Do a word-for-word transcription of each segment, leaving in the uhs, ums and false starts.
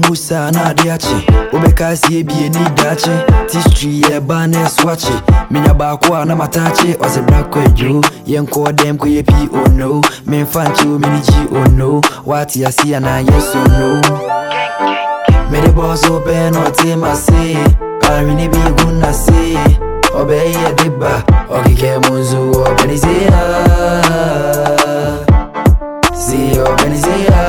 musa na diachi obeka si ebie ni dachi tistri e bane swachi minya ba kwa na matachi ose brako ejo yenko dem ko ye pi oh no me fanchi o mini ji oh no what ya see na yes or no me the boss open o te ma say pari ni bi gunna say obey ye deba okike munzu organizea see organizea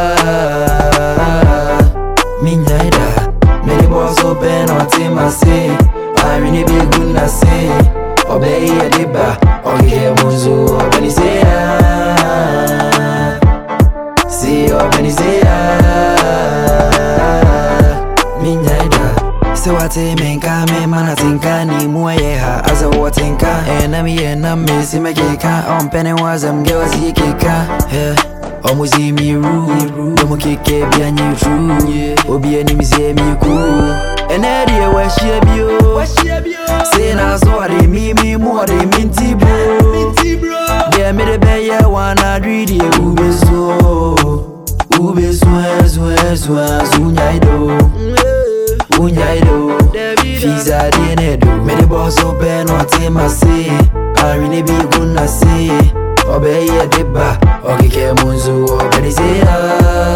minyaida me the boss open o te ma say pari ni bi gunna say obey ye deba okike munzu organizea see organizea minyaida so I say men ka me mana tinka ni muaye ha asa watinka ena mi ena me si me keka on penny was am girls ye keka yeah omuzi mi ru do mo keke bia ni ru obi ani mi se mi ku ena de wa hia bio wa hia bio say na so ade mi mi mu ade minti bro minti bro de me de be ya wana dreedy ubezo ubezo ezo ezo azunyaido Unyaido, Fiza dienedo. Me the boss open on team I say. Pari ne bi gunna say. Obey ye deba, okike munzu organizea.